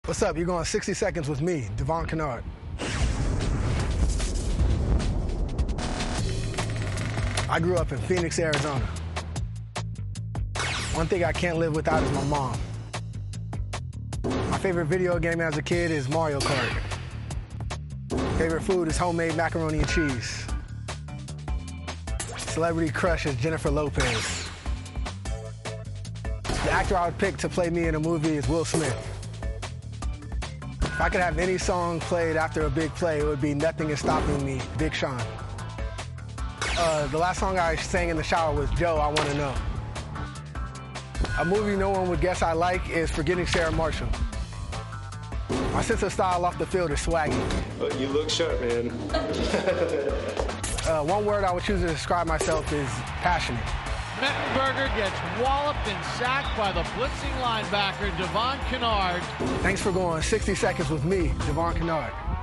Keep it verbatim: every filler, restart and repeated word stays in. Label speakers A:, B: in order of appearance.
A: What's up? You're going sixty seconds with me, Devon Kennard. I grew up in Phoenix, Arizona. One thing I can't live without is my mom. My favorite video game as a kid is Mario Kart. Favorite food is homemade macaroni and cheese. Celebrity crush is Jennifer Lopez. The actor I would pick to play me in a movie is Will Smith. If I could have any song played after a big play, it would be Nothing Is Stopping Me, Big Sean. Uh, the last song I sang in the shower was Joe, I Wanna Know. A movie no one would guess I like is Forgetting Sarah Marshall. My sense of style off the field is swaggy.
B: Oh, you look sharp, man.
A: uh, one word I would choose to describe myself is passionate.
C: Mettenberger gets walloped and sacked by the blitzing linebacker, Devon Kennard.
A: Thanks for going sixty seconds with me, Devon Kennard.